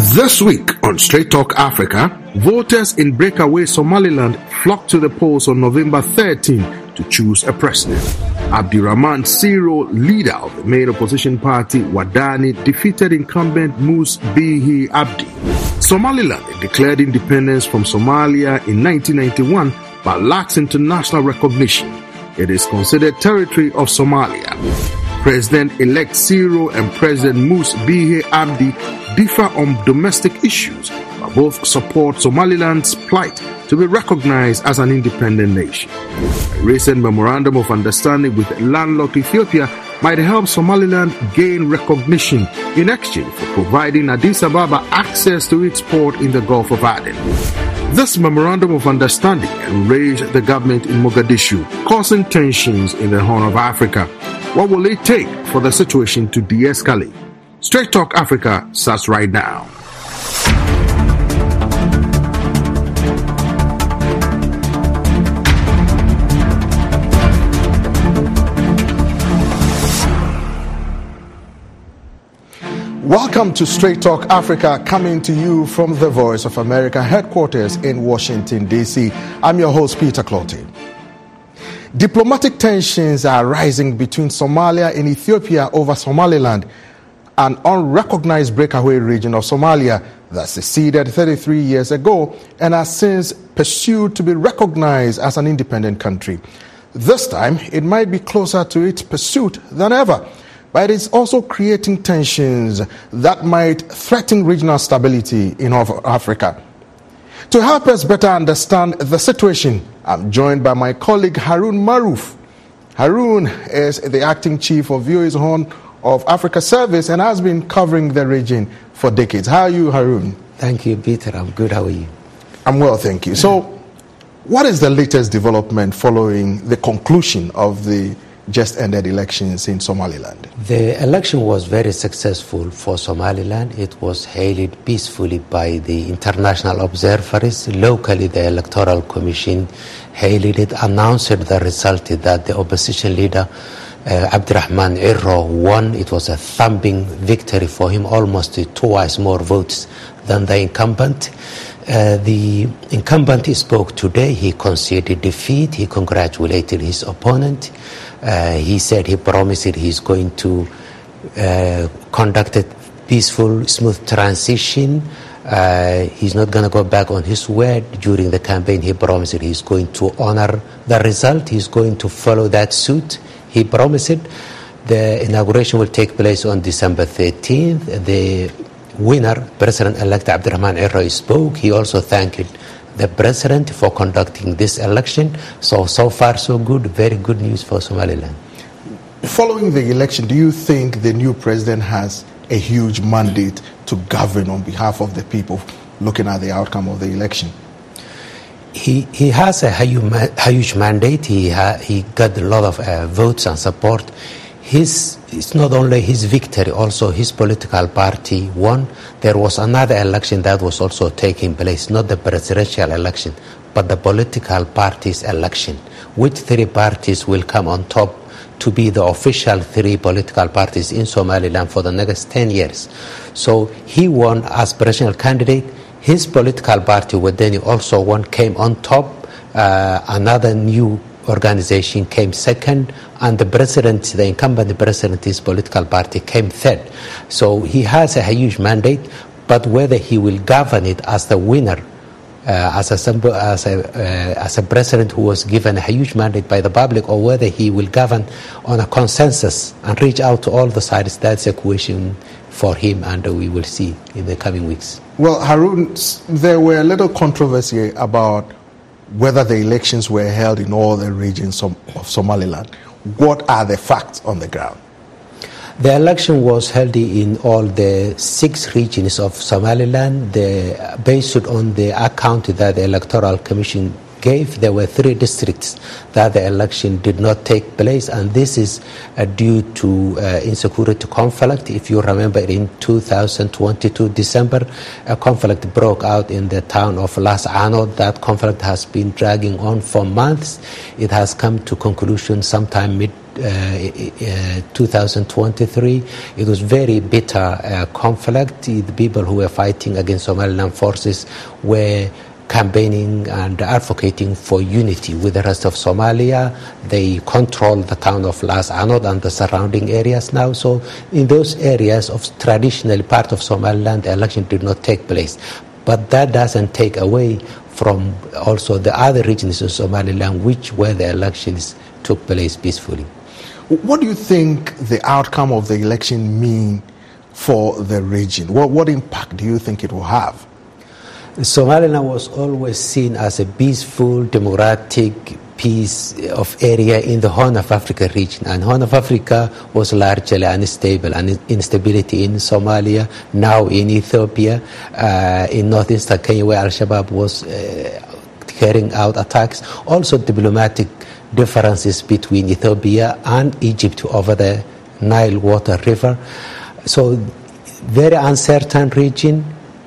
This week on Straight Talk Africa, voters in breakaway Somaliland flocked to the polls on November 13 to choose a president. Abdirahman Siro, leader of the main opposition party Wadani, defeated incumbent Mus Bihi Abdi. Somaliland declared independence from Somalia in 1991 but lacks international recognition. It is considered territory of Somalia. President-elect Siro and President Mus Bihi Abdi differ on domestic issues, but both support Somaliland's plight to be recognized as an independent nation. A recent memorandum of understanding with landlocked Ethiopia might help Somaliland gain recognition in exchange for providing Addis Ababa access to its port in the Gulf of Aden. This memorandum of understanding enraged the government in Mogadishu, causing tensions in the Horn of Africa. What will it take for the situation to de-escalate? Straight Talk Africa starts right now. Welcome to Straight Talk Africa, coming to you from the Voice of America headquarters in Washington, D.C. I'm your host, Peter Clottey. Diplomatic tensions are rising between Somalia and Ethiopia over Somaliland, an unrecognized breakaway region of Somalia that seceded 33 years ago and has since pursued to be recognized as an independent country. This time, it might be closer to its pursuit than ever, but it's also creating tensions that might threaten regional stability in Africa. To help us better understand the situation, I'm joined by my colleague Harun Maruf. Harun is the acting chief of VOA's Horn of Africa service and has been covering the region for decades. How are you, Harun? Thank you, Peter. I'm good. How are you? I'm well, thank you. So, what is the latest development following the conclusion of the just ended elections in Somaliland? The election was very successful for Somaliland. It was hailed peacefully by the international observers. Locally, the Electoral Commission hailed it, announced the result that the opposition leader Abdirahman Irro won. It was a thumping victory for him, almost twice more votes than the incumbent. The incumbent spoke today. He conceded defeat. He congratulated his opponent. He said he promised he's going to conduct a peaceful, smooth transition. He's not going to go back on his word. During the campaign, he promised he's going to honor the result. He's going to follow that suit. He promised it. The inauguration will take place on December 13th. The winner, President-elect Abdirahman Irro, spoke. He also thanked the president for conducting this election. So far, so good. Very good news for Somaliland. Following the election, do you think the new president has a huge mandate to govern on behalf of the people, looking at the outcome of the election? He has a huge mandate. He got a lot of votes and support. It's not only his victory, also his political party won. There was another election that was also taking place, not the presidential election, but the political parties election, which three parties will come on top to be the official three political parties in Somaliland for the next 10 years. So he won as presidential candidate. His political party, Wadani, also won, came on top. Another new organization came second, and the president, the incumbent president, his political party came third. So he has a huge mandate, but whether he will govern it as the winner, as a president who was given a huge mandate by the public, or whether he will govern on a consensus and reach out to all the sides, that's a question for him, and we will see in the coming weeks. Well, Harun, there were a little controversy about whether the elections were held in all the regions of Somaliland. What are the facts on the ground? The election was held in all the 6 regions of Somaliland. Based on the account that the Electoral Commission gave, there were 3 districts that the election did not take place, and this is due to insecurity conflict. If you remember, in 2022 December, a conflict broke out in the town of Las Anod. That conflict has been dragging on for months. It has come to conclusion sometime 2023. It was very bitter conflict. The people who were fighting against Somaliland forces were campaigning and advocating for unity with the rest of Somalia. They control the town of Las Anod and the surrounding areas now. So in those areas of traditionally part of Somaliland, the election did not take place. But that doesn't take away from also the other regions of Somaliland where the elections took place peacefully. What do you think the outcome of the election mean for the region? What impact do you think it will have? Somaliland was always seen as a peaceful, democratic piece of area in the Horn of Africa region. And Horn of Africa was largely unstable, and instability in Somalia, now in Ethiopia, in northeastern Kenya where Al-Shabaab was carrying out attacks. Also diplomatic differences between Ethiopia and Egypt over the Nile water river. So very uncertain region.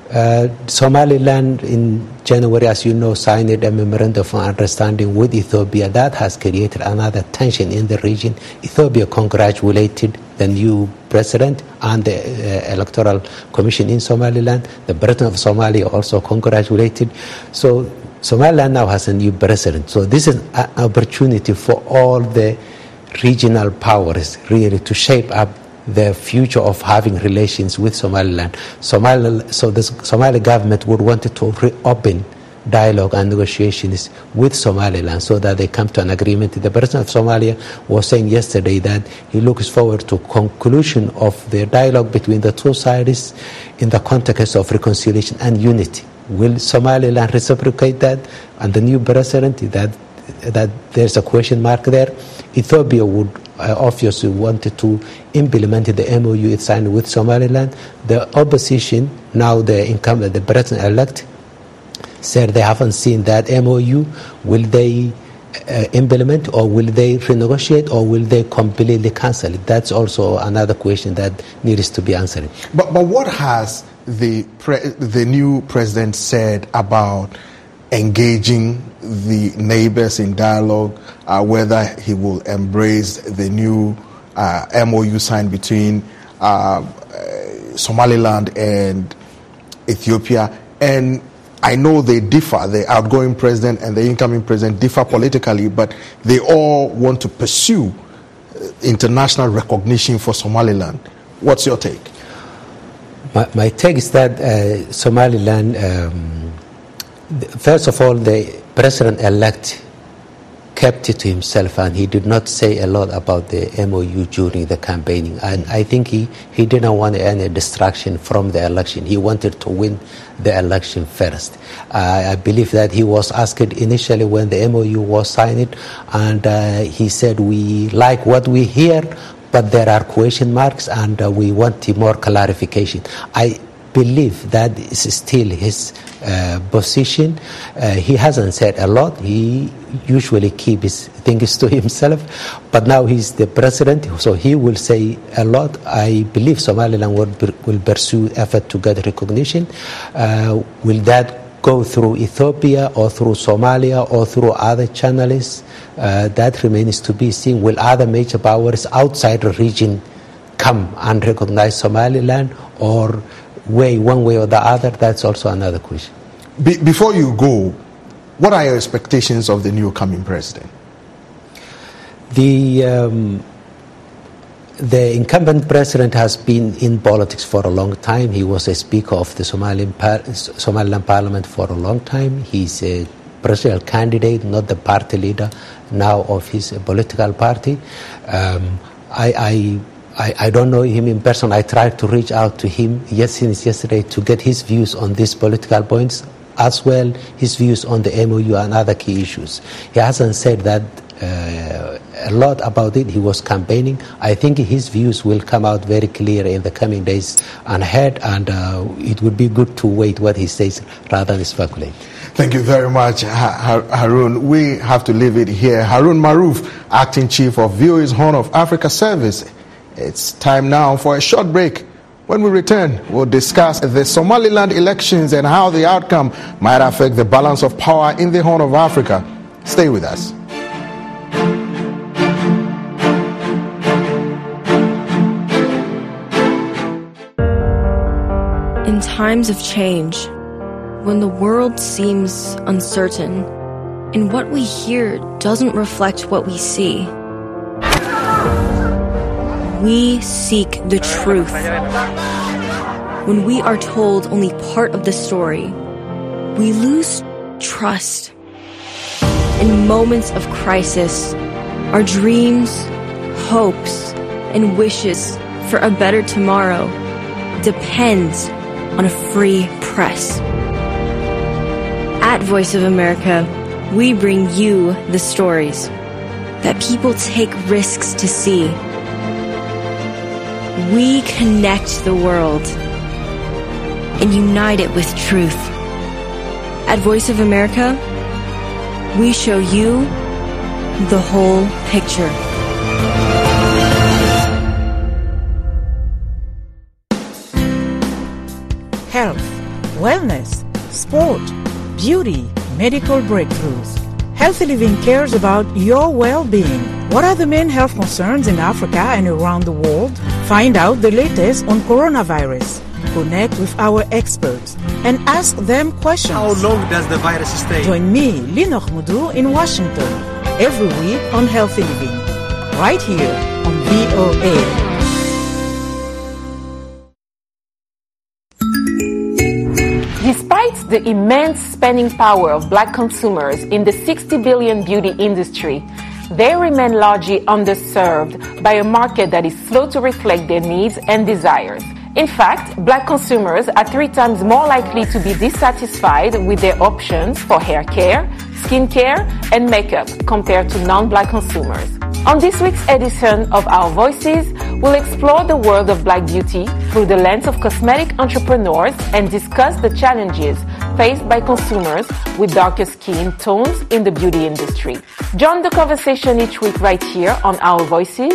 Somaliland in January, as you know, signed a memorandum of understanding with Ethiopia. That has created another tension in the region. Ethiopia congratulated the new president and the Electoral Commission in Somaliland. The president of Somalia also congratulated. So Somaliland now has a new president. So this is an opportunity for all the regional powers really to shape up the future of having relations with Somaliland. So the Somali government would want to reopen dialogue and negotiations with Somaliland so that they come to an agreement. The president of Somalia was saying yesterday that he looks forward to conclusion of the dialogue between the two sides in the context of reconciliation and unity. Will Somaliland reciprocate that? And the new president, that there's a question mark there. Ethiopia would obviously wanted to implement the MOU it signed with Somaliland. The opposition, now the president-elect, said they haven't seen that MOU. Will they implement, or will they renegotiate, or will they completely cancel it? That's also another question that needs to be answered. But what has the new president said about engaging the neighbors in dialogue, whether he will embrace the new MOU signed between Somaliland and Ethiopia? And I know they differ, the outgoing president and the incoming president differ politically, but they all want to pursue international recognition for Somaliland. What's your take? My take is that Somaliland, first of all, the president-elect kept it to himself, and he did not say a lot about the MOU during the campaigning. And I think he didn't want any distraction from the election. He wanted to win the election first. I believe that he was asked initially when the MOU was signed, and he said, we like what we hear, but there are question marks, and we want more clarification. I believe that is still his position. He hasn't said a lot. He usually keeps his things to himself, but now he's the president, so he will say a lot. I believe Somaliland will pursue effort to get recognition. Will that go through Ethiopia or through Somalia or through other channels? That remains to be seen. Will other major powers outside the region come and recognize Somaliland, or one way or the other? That's also another question. Before you go, what are your expectations of the new coming president? The incumbent president has been in politics for a long time. He was a speaker of the Somaliland parliament for a long time. He's a presidential candidate, not the party leader now of his political party. I don't know him in person. I tried to reach out to him since yesterday to get his views on these political points, as well his views on the MOU and other key issues. He hasn't said that a lot about it. He was campaigning. I think his views will come out very clear in the coming days and ahead, and it would be good to wait what he says rather than speculate. Thank you very much, Harun. We have to leave it here. Harun Maruf, Acting Chief of VOA's Horn of Africa Service. It's time now for a short break. When we return, we'll discuss the Somaliland elections and how the outcome might affect the balance of power in the Horn of Africa. Stay with us. In times of change, when the world seems uncertain, and what we hear doesn't reflect what we see, we seek the truth. When we are told only part of the story, we lose trust. In moments of crisis, our dreams, hopes, and wishes for a better tomorrow depends on a free press. At Voice of America, we bring you the stories that people take risks to see. We connect the world and unite it with truth. At Voice of America, we show you the whole picture. Health, wellness, sport, beauty, medical breakthroughs. Healthy Living cares about your well-being. What are the main health concerns in Africa and around the world? Find out the latest on coronavirus. Connect with our experts and ask them questions. How long does the virus stay? Join me, Linor Moudou, in Washington every week on Healthy Living, right here on VOA. Despite the immense spending power of Black consumers in the $60 billion beauty industry, they remain largely underserved by a market that is slow to reflect their needs and desires. In fact, Black consumers are 3 times more likely to be dissatisfied with their options for hair care, skin care, and makeup compared to non-Black consumers. On this week's edition of Our Voices, we'll explore the world of Black beauty through the lens of cosmetic entrepreneurs and discuss the challenges faced by consumers with darker skin tones in the beauty industry. Join the conversation each week right here on Our Voices.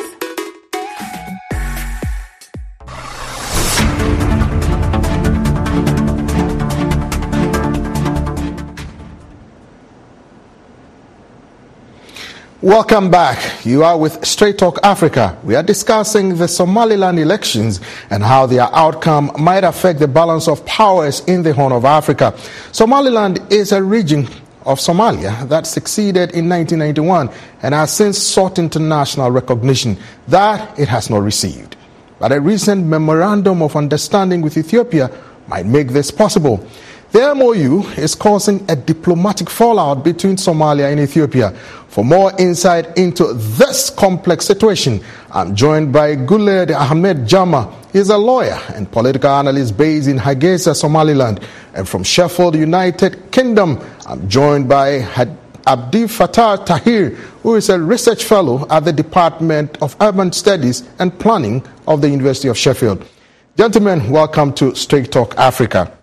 Welcome back. You are with Straight Talk Africa. We are discussing the Somaliland elections and how their outcome might affect the balance of powers in the Horn of Africa. Somaliland is a region of Somalia that succeeded in 1991 and has since sought international recognition that it has not received. But a recent memorandum of understanding with Ethiopia might make this possible. The MOU is causing a diplomatic fallout between Somalia and Ethiopia. For more insight into this complex situation, I'm joined by Guled Ahmed Jama. He's a lawyer and political analyst based in Hargeisa, Somaliland. And from Sheffield, United Kingdom, I'm joined by Abdi Fattah Tahir, who is a research fellow at the Department of Urban Studies and Planning of the University of Sheffield. Gentlemen, welcome to Straight Talk Africa.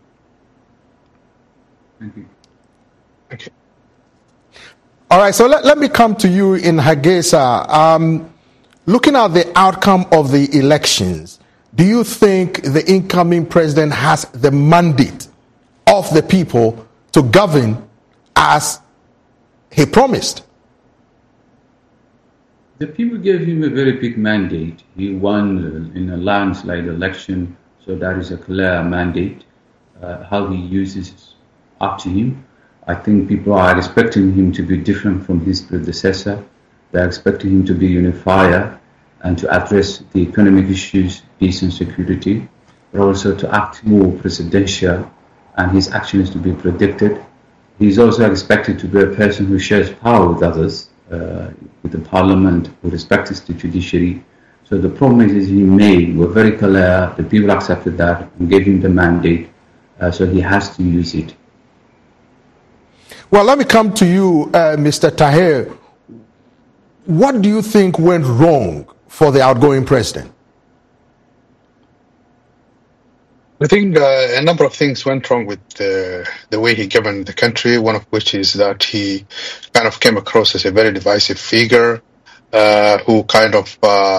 Thank you. Okay. All right, so let me come to you in Hargeisa. Looking at the outcome of the elections, do you think the incoming president has the mandate of the people to govern as he promised? The people gave him a very big mandate. He won in a landslide election, so that is a clear mandate. How he uses it, up to him. I think people are expecting him to be different from his predecessor. They're expecting him to be unifier and to address the economic issues, peace and security, but also to act more presidential and his actions to be predicted. He's also expected to be a person who shares power with others, with the parliament, who respects the judiciary. So the promises he made were very clear. The people accepted that and gave him the mandate, so he has to use it. Well, let me come to you, Mr. Tahir. What do you think went wrong for the outgoing president? I think a number of things went wrong with the way he governed the country, one of which is that he kind of came across as a very divisive figure who kind of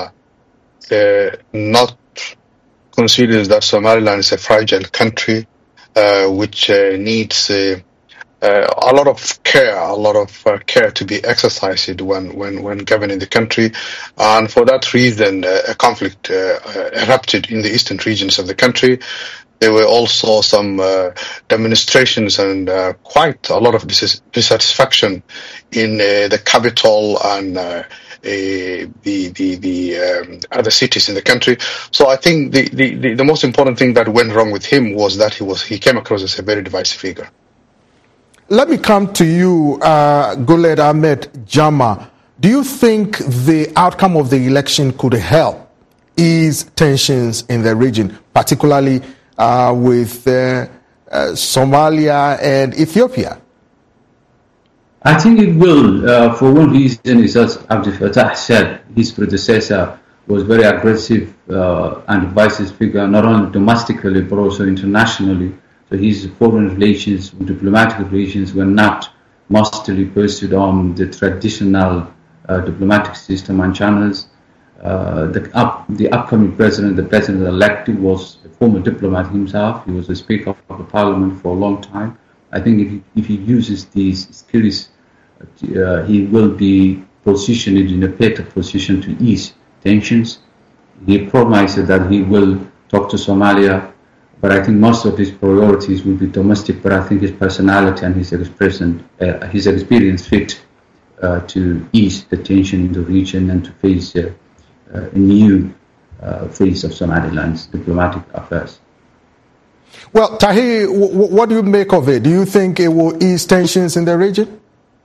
not considers that Somaliland is a fragile country which needs a lot of care to be exercised when governing the country, and for that reason, a conflict erupted in the eastern regions of the country. there were also some demonstrations and quite a lot of dissatisfaction in the capital and the other cities in the country. So I think the most important thing that went wrong with him was that he came across as a very divisive figure. Let me come to you, Guled Ahmed Jama. Do you think the outcome of the election could help ease tensions in the region, particularly with Somalia and Ethiopia? I think it will. For one reason is, as Abdel Fattah said, his predecessor was very aggressive and divisive figure, not only domestically but also internationally. So his foreign relations, diplomatic relations, were not mostly pursued on the traditional diplomatic system and channels. The upcoming president, the president-elect, was a former diplomat himself. He was the Speaker of the Parliament for a long time. I think if he uses these skills, he will be positioned in a better position to ease tensions. He promised that he will talk to Somalia, but I think most of his priorities will be domestic. But I think his personality and his experience fit to ease the tension in the region and to face a new phase of Somaliland's diplomatic affairs. Well, Tahir, what do you make of it? Do you think it will ease tensions in the region?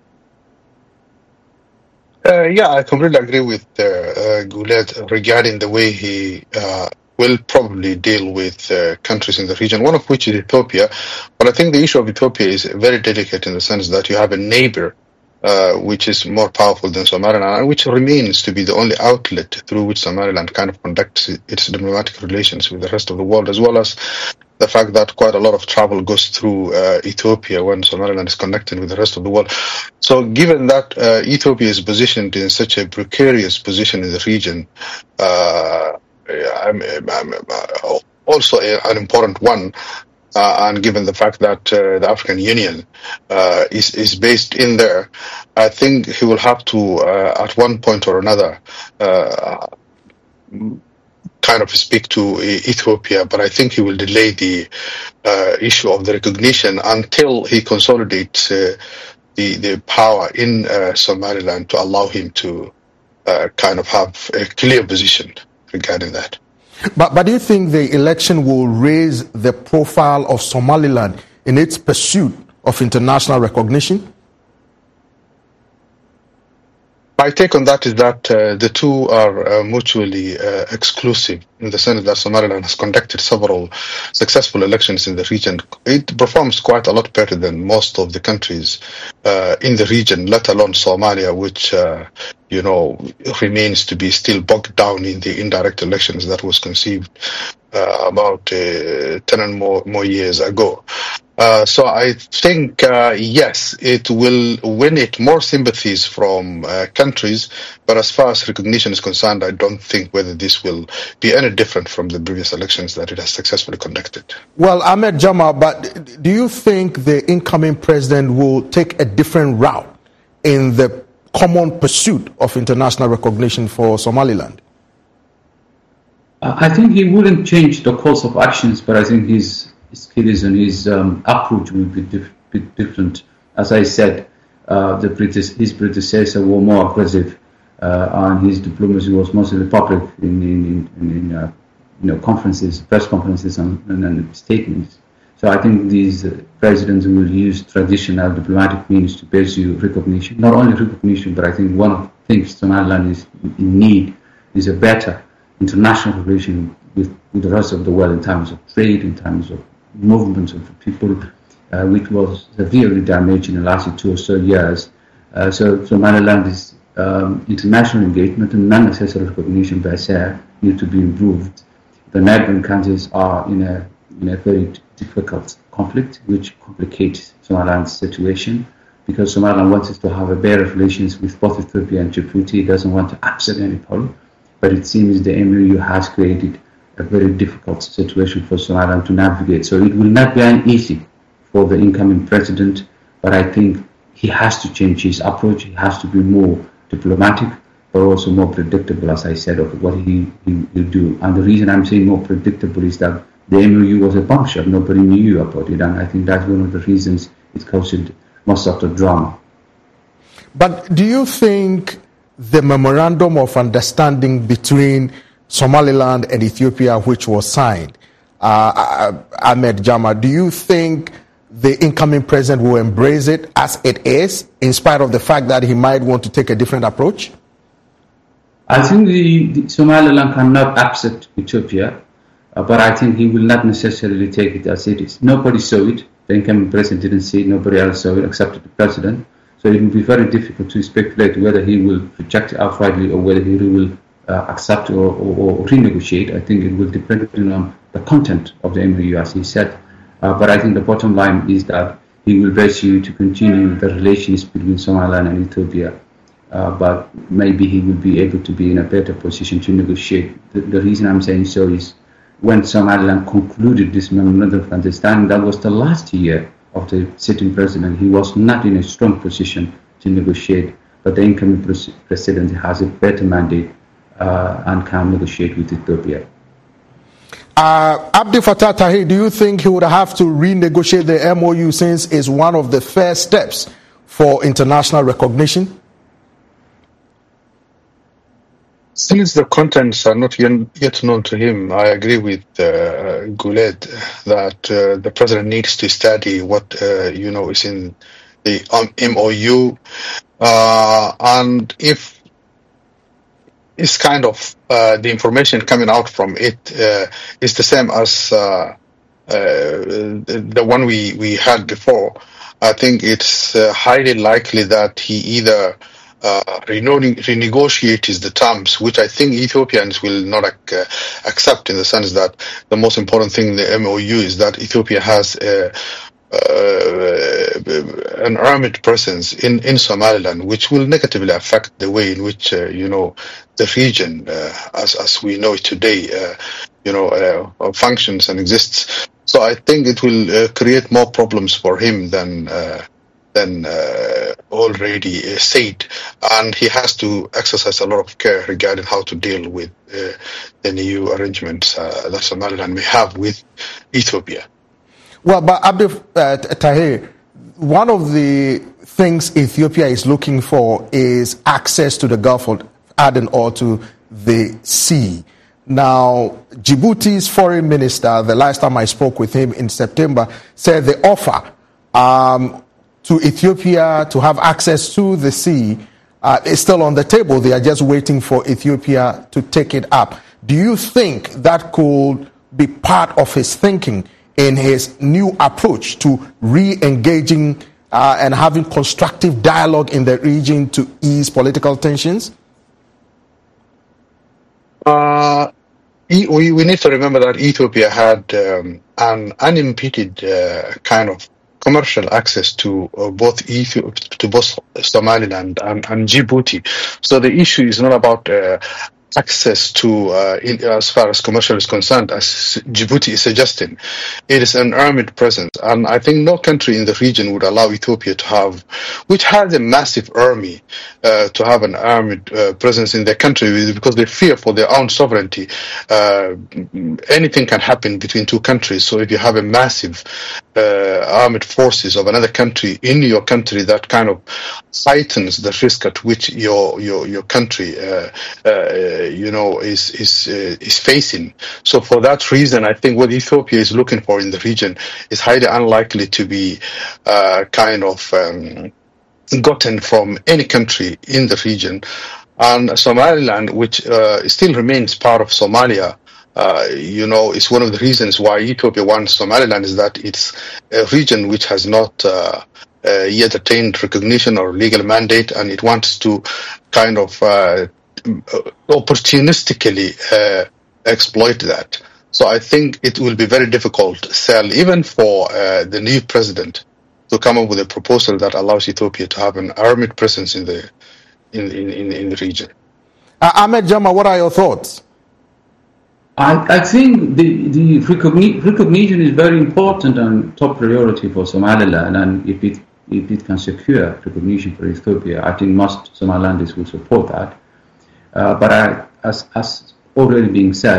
Yeah, I completely agree with Guled regarding the way he will probably deal with countries in the region, one of which is Ethiopia. But I think the issue of Ethiopia is very delicate in the sense that you have a neighbor which is more powerful than Somaliland, and which remains to be the only outlet through which Somaliland kind of conducts its diplomatic relations with the rest of the world, as well as the fact that quite a lot of travel goes through Ethiopia when Somaliland is connected with the rest of the world. So given that Ethiopia is positioned in such a precarious position in the region, also an important one, and given the fact that the African Union is based in there, I think he will have to, at one point or another, kind of speak to Ethiopia, but I think he will delay the issue of the recognition until he consolidates the power in Somaliland to allow him to kind of have a clear position regarding that. But do you think the election will raise the profile of Somaliland in its pursuit of international recognition? My take on that is that the two are mutually exclusive, in the sense that Somaliland has conducted several successful elections in the region. It performs quite a lot better than most of the countries in the region, let alone Somalia, which remains to be still bogged down in the indirect elections that was conceived about 10 and more years ago. So I think, yes, it will win it more sympathies from countries, but as far as recognition is concerned, I don't think whether this will be any different from the previous elections that it has successfully conducted. Well, Ahmed Jama, but do you think the incoming president will take a different route in the common pursuit of international recognition for Somaliland? I think he wouldn't change the course of actions, but I think his skills and his approach will be different. As I said, his predecessor were more aggressive, and his diplomacy was mostly public in conferences, press conferences, and statements. So I think these presidents will use traditional diplomatic means to pursue recognition. Not only recognition, but I think one of the things Somaliland is in need is a better international relation with the rest of the world in terms of trade, in terms of movements of the people, which was severely damaged in the last 2 or so years. So Somaliland is international engagement and non-necessary recognition by SAR need to be improved. The neighboring countries are in a very difficult conflict, which complicates Somaliland's situation, because Somaliland wants to have a better relations with both Ethiopia and Djibouti. It doesn't want to upset anybody, but it seems the MOU has created a very difficult situation for Somaliland to navigate. So it will not be easy for the incoming president, but I think he has to change his approach. He has to be more diplomatic, but also more predictable, as I said, of what he will do. And the reason I'm saying more predictable is that the MOU was a bombshell. Nobody knew about it, and I think that's one of the reasons it caused most of the drama. But do you think the memorandum of understanding between Somaliland and Ethiopia, which was signed, Ahmed Jama, do you think the incoming president will embrace it as it is, in spite of the fact that he might want to take a different approach? I think the Somaliland cannot upset Ethiopia, but I think he will not necessarily take it as it is. Nobody saw it. The incoming president didn't see it. Nobody else saw it except the president. So it will be very difficult to speculate whether he will reject it outrightly or whether he will accept or renegotiate. I think it will depend on the content of the MOU, as he said. But I think the bottom line is that he will pursue to continue the relations between Somaliland and Ethiopia. But maybe he will be able to be in a better position to negotiate. The reason I'm saying so is when Somaliland concluded this memorandum of understanding, that was the last year of the sitting president. He was not in a strong position to negotiate, but the incoming president has a better mandate and can negotiate with Ethiopia. Abdel Fattah Tahir, do you think he would have to renegotiate the MOU since it's one of the first steps for international recognition? Since the contents are not yet known to him, I agree with Guled that the president needs to study what is in the MOU, and if it's kind of the information coming out from it is the same as the one we had before, I think it's highly likely that he either renegotiates the terms, which I think Ethiopians will not accept, in the sense that the most important thing in the MOU is that Ethiopia has an armed presence in Somaliland, which will negatively affect the way in which the region, as we know it today, functions and exists. So I think it will create more problems for him than already said, and he has to exercise a lot of care regarding how to deal with the new arrangements that Somaliland may have with Ethiopia. Well, but Abdel Tahir, one of the things Ethiopia is looking for is access to the Gulf of Aden or to the sea. Now, Djibouti's foreign minister, the last time I spoke with him in September, said the offer to Ethiopia to have access to the sea is still on the table. They are just waiting for Ethiopia to take it up. Do you think that could be part of his thinking in his new approach to re-engaging and having constructive dialogue in the region to ease political tensions? We need to remember that Ethiopia had an unimpeded kind of commercial access to both Somaliland and Djibouti. So the issue is not about access to, as far as commercial is concerned, as Djibouti is suggesting. It is an armed presence, and I think no country in the region would allow Ethiopia to have, which has a massive army, to have an armed presence in their country, because they fear for their own sovereignty. Anything can happen between two countries, so if you have a massive armed forces of another country in your country, that kind of heightens the risk at which your country is facing. So for that reason, I think what Ethiopia is looking for in the region is highly unlikely to be gotten from any country in the region. And Somaliland, which still remains part of Somalia, is one of the reasons why Ethiopia wants Somaliland, is that it's a region which has not yet attained recognition or legal mandate, and it wants to kind of opportunistically exploit that. So I think it will be very difficult to sell, even for the new president, to come up with a proposal that allows Ethiopia to have an armed presence in the region. Ahmed Jama, what are your thoughts? I think the recognition is very important and top priority for Somaliland, and if it can secure recognition for Ethiopia, I think most Somalilanders will support that. But as already being said,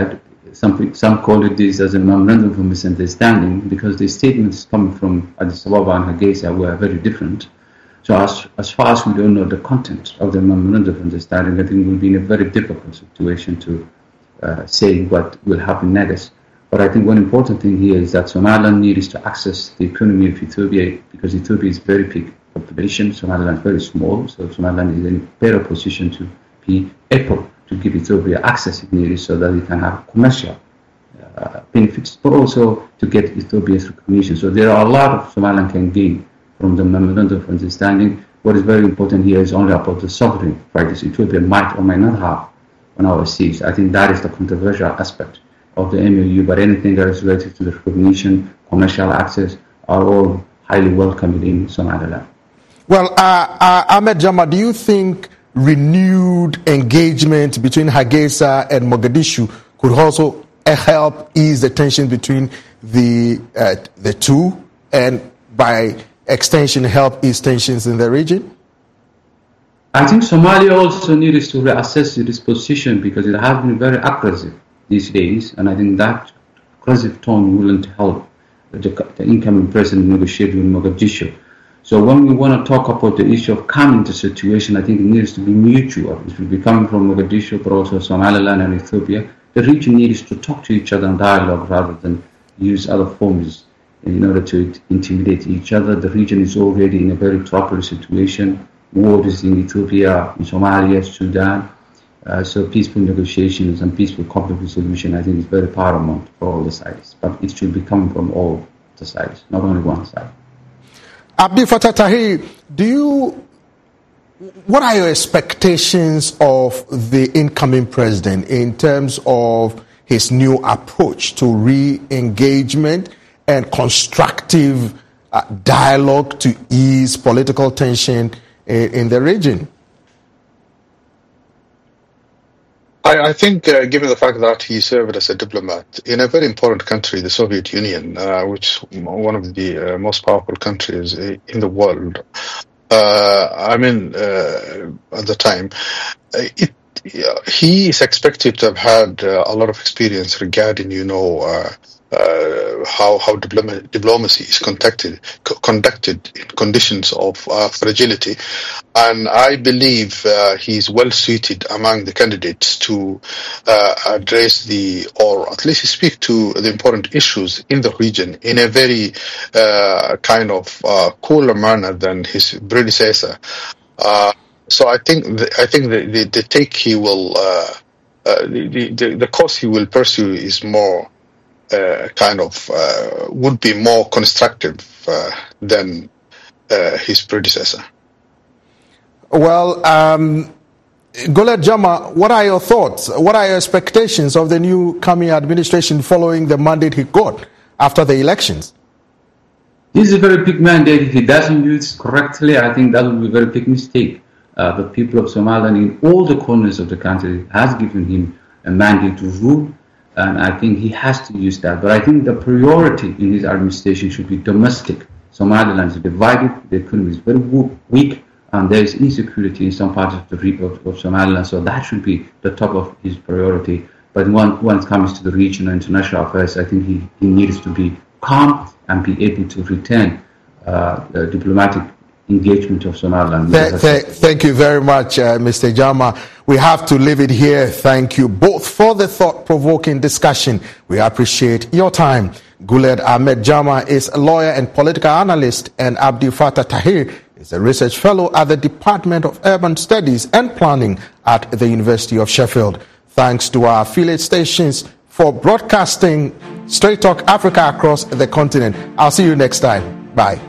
some call it this as a memorandum of misunderstanding, because the statements coming from Addis Ababa and Hargeisa were very different. So as far as we don't know the content of the memorandum of understanding, I think we'll be in a very difficult situation to say what will happen next. But I think one important thing here is that Somaliland needs to access the economy of Ethiopia, because Ethiopia is very big population, Somaliland is very small, so Somaliland is in a better position to be able to give Ethiopia access it needs so that it can have commercial benefits, but also to get Ethiopia's recognition. So there are a lot of Somaliland can gain from the memorandum of understanding. What is very important here is only about the sovereign rights Ethiopia might or might not have on our seas. I think that is the controversial aspect of the MOU, but anything that is related to the recognition, commercial access, are all highly welcomed in Somaliland. Well, Ahmed Jama, do you think renewed engagement between Hargeisa and Mogadishu could also help ease the tension between the two, and by extension help ease tensions in the region? I think Somalia also needs to reassess its position, because it has been very aggressive these days, and I think that aggressive tone wouldn't help the incoming president negotiate with Mogadishu. So when we want to talk about the issue of calming the situation, I think it needs to be mutual. It will be coming from Mogadishu, but also Somaliland and Ethiopia. The region needs to talk to each other in dialogue rather than use other forms in order to intimidate each other. The region is already in a very troubled situation. Wars in Ethiopia, in Somalia, Sudan. So peaceful negotiations and peaceful conflict resolution, I think, is very paramount for all the sides. But it should be coming from all the sides, not only one side. Abdi Fattah Tahir, what are your expectations of the incoming president in terms of his new approach to re-engagement and constructive dialogue to ease political tension in the region? I think, given the fact that he served as a diplomat in a very important country, the Soviet Union, which is one of the most powerful countries in the world, at the time, he is expected to have had a lot of experience regarding, how diplomacy is conducted in conditions of fragility, and I believe he is well suited among the candidates to address or at least speak to the important issues in the region in a very cooler manner than his predecessor. So I think the take he will the course he will pursue is more would be more constructive than his predecessor. Well, Guled Jama, what are your thoughts? What are your expectations of the new coming administration following the mandate he got after the elections? This is a very big mandate. If he doesn't use it correctly, I think that will be a very big mistake. The people of Somaliland in all the corners of the country has given him a mandate to rule, and I think he has to use that. But I think the priority in his administration should be domestic. Somaliland is divided, the economy is very weak, and there is insecurity in some parts of the region of Somaliland, so that should be the top of his priority. But when it comes to the regional and international affairs, I think he needs to be calm and be able to retain the diplomatic engagement of Somaliland. Thank you very much, Mr. Jama. We have to leave it here. Thank you both for the thought-provoking discussion. We appreciate your time. Guled Ahmed Jama is a lawyer and political analyst, and Abdi Fattah Tahir is a research fellow at the Department of Urban Studies and Planning at the University of Sheffield. Thanks to our affiliate stations for broadcasting Straight Talk Africa across the continent. I'll see you next time. Bye.